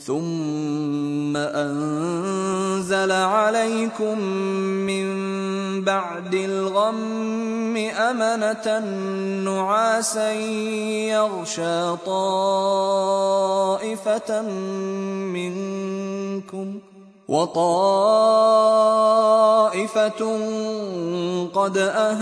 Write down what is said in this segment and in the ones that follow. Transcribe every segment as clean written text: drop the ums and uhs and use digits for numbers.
ثم أنزل عليكم من بعد الغم أمنة نعاسا يغشى طائفة منكم وطائفة قد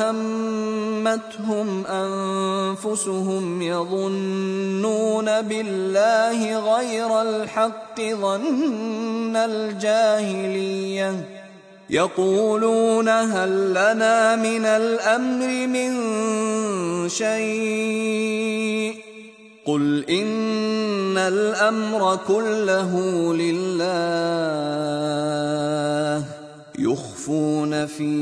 أهمتهم أنفسهم يظنون بالله غير الحق ظن الجاهلية يقولون هل لنا من الأمر من شيء قل إن الأمر كله لله يخفون في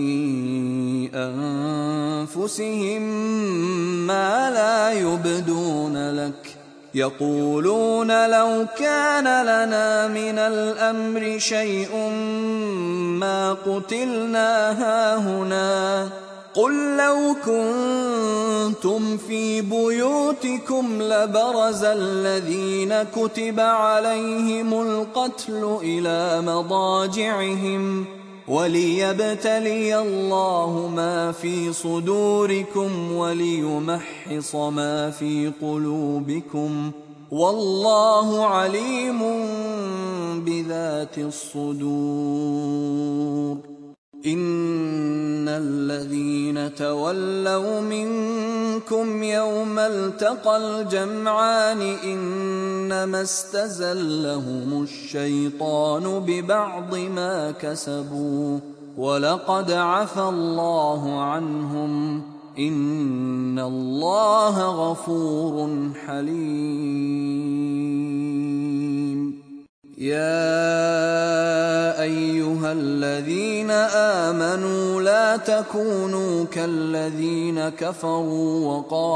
أنفسهم ما لا يبدون لك يقولون لو كان لنا من الأمر شيء ما قتلنا هاهنا قل لو كنتم في بيوتكم لبرز الذين كتب عليهم القتل إلى مضاجعهم وليبتلي الله ما في صدوركم وليمحص ما في قلوبكم والله عليم بذات الصدور إن الذين تولوا منكم يوم التقى الجمعان إنما استزلهم الشيطان ببعض ما كسبوا ولقد عفى الله عنهم إن الله غفور حليم يا أيها الذين آمنوا لا تكونوا كالذين كفروا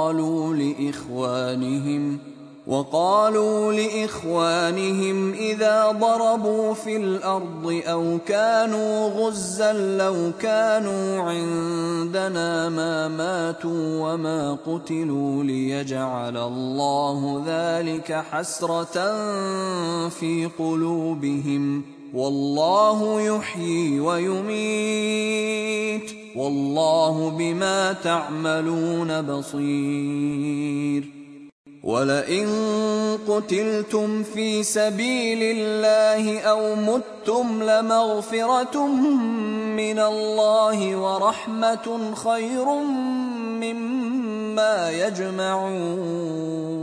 وقالوا لإخوانهم إذا ضربوا في الأرض أو كانوا غزا لو كانوا عندنا ما ماتوا وما قتلوا ليجعل الله ذلك حسرة في قلوبهم والله يحيي ويميت والله بما تعملون بصير ولئن قتلتم في سبيل الله أو متم لمغفرة من الله ورحمة خير مما يجمعون